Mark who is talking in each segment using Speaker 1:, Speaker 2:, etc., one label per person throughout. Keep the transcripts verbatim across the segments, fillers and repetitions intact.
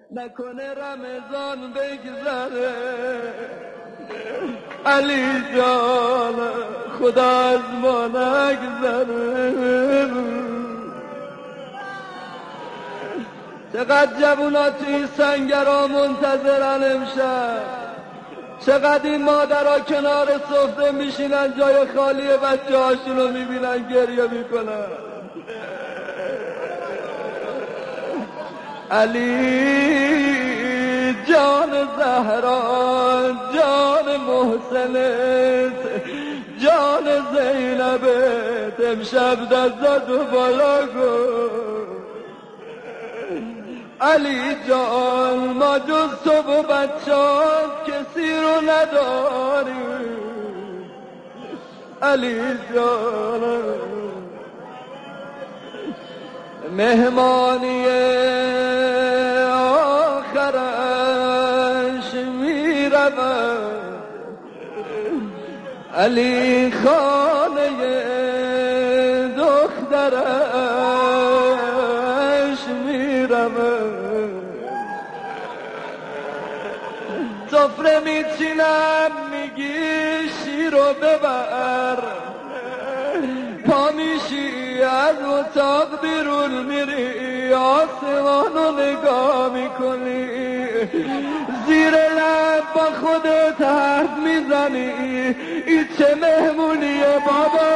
Speaker 1: نکنه رمضان بگذره علی جان خدا از ما نگذره. چقدر جوونا توی سنگرها منتظرن امشب، چقدر این مادرها کنار سفره میشینن جای خالی بچه هاشون رو میبینن گریه میکنن. علی جان زهرا جان محسنت جان زینبت امشب دستاتو بالا کن. علی جان ما جز تو و بچه‌ات کسی رو نداریم. علی جان مهمانی آخرش میرود، علی خانه دخترش میرود. سفره میچینم میگی شیرو ببر، پا میشی از اتاق بیرون میری آسمانو نگاه میکنی، زیر لب با خودت حرف میزنی این چه مهمونیه بابا.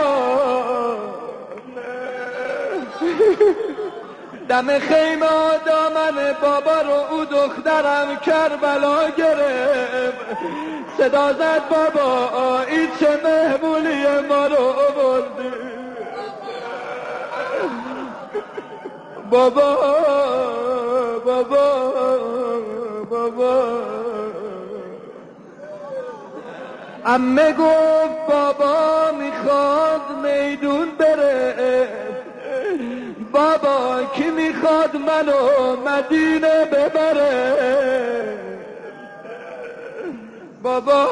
Speaker 1: دم خیمه دامن بابا رو او دخترم کربلا گرفت، صدا زد بابا این چه مهمونیه ما رو آوردی. بابا بابا بابا عمه گفت بابا میخواد میدون بره، بابا کی میخواد منو مدینه ببره. بابا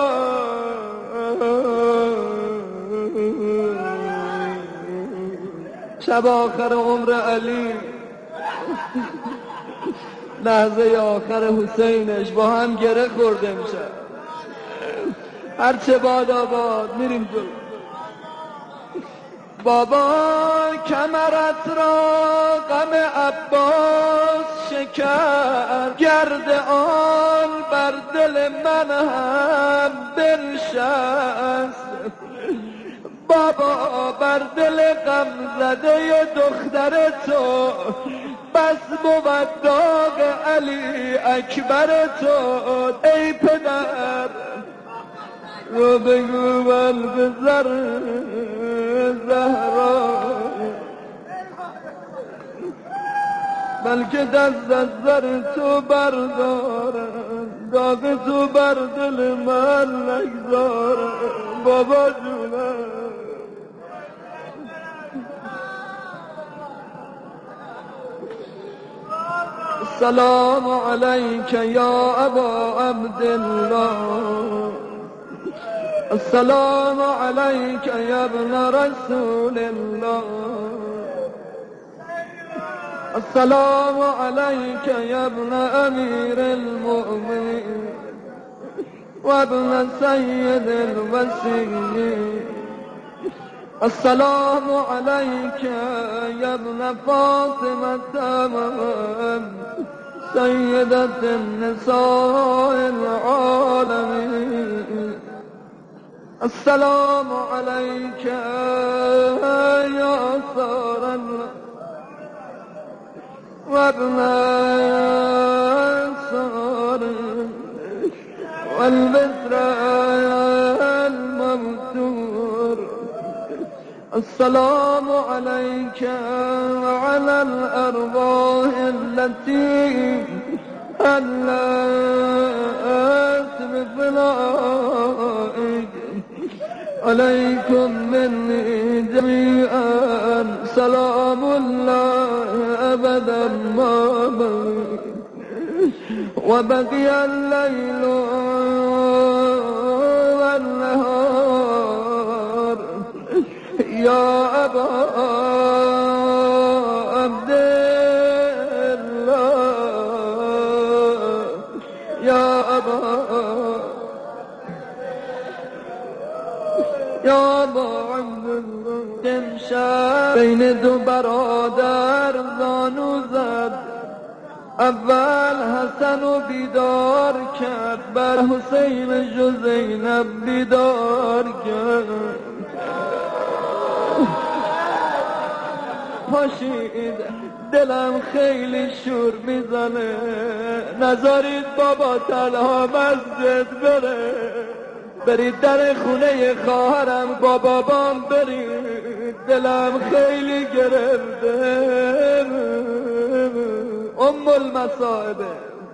Speaker 1: شب آخر عمر علی، لحظه آخر حسینش با هم گره خورده میشه. هرچه باد آباد میریم جلو. بابا کمرت را غم عباس شکر، گرد آن بر دل من هم بنشست. بابا بر دل غم زده دختر تو بس بود داغ علی اکبر تو. ای پدر رو بگو بل بزر زهرا، بلکه دست از زر تو بردارن، داغ تو بر دل من نگذارن. بابا جونم السلام علیک یا ابا عبدالله، السلام علیک یا ابن رسول الله، السلام علیک یا ابن امیر المؤمنین و ابن سید الوصیین، السلام علیک یا ابن فاطمة سیدة النساء العالمین، السلام علیک یا سار الله و ابن سار والبسر الممتور، السلام عليك وعلى الأرواح التي هلت بفنائك، عليكم مني جميعا سلام الله أبدا ما بقي وبقي الليل والنهار. يا أبا عبد الله یا امشب بین دو برادر زانو زد، اول حسن و بیدار کرد، بر حسین جو زینب بیدار کرد. پاشید دلم خیلی شور میزنه، نذارید بابا تنها مسجد بره، برید در خونه خواهرم با بابام برید، دلم خیلی گرفته. ام المصائبه،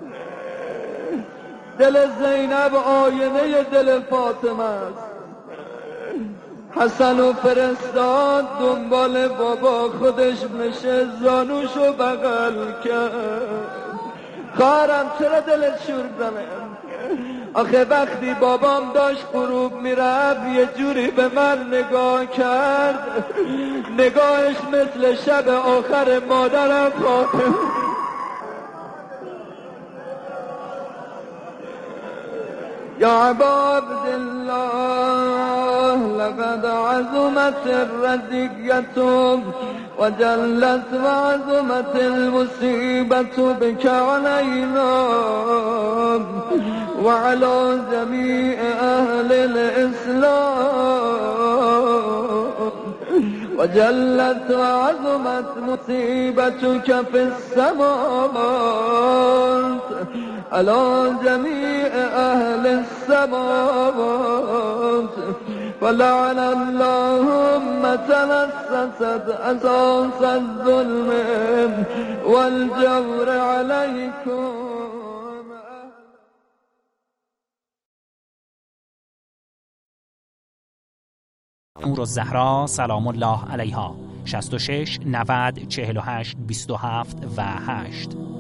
Speaker 1: دل زینب آینه دل فاطمه است. حسن و فرستاد دنبال بابا، خودش میشه زانوشو بغل کرد. خواهرم چرا دلت شور زنه؟ آخه وقتی بابام داشت غروب میرفت یه جوری به من نگاه کرد، نگاهش مثل شب آخر مادرم فاطمه. یا عبا عبدالله لقد عظمت الرزیت و جلت و عظمت المصیبت بک علینا و علی جمیع اهل الاسلام و جلت و عظمت مصیبتک فی السماوات على جميع أهل السماوات ولعن اللهم تلسست أساس الظلم والجور عليكم.
Speaker 2: نور الزهرا سلام الله علیها شصت و شش نود چهل و هشت بیست و هفت و هشت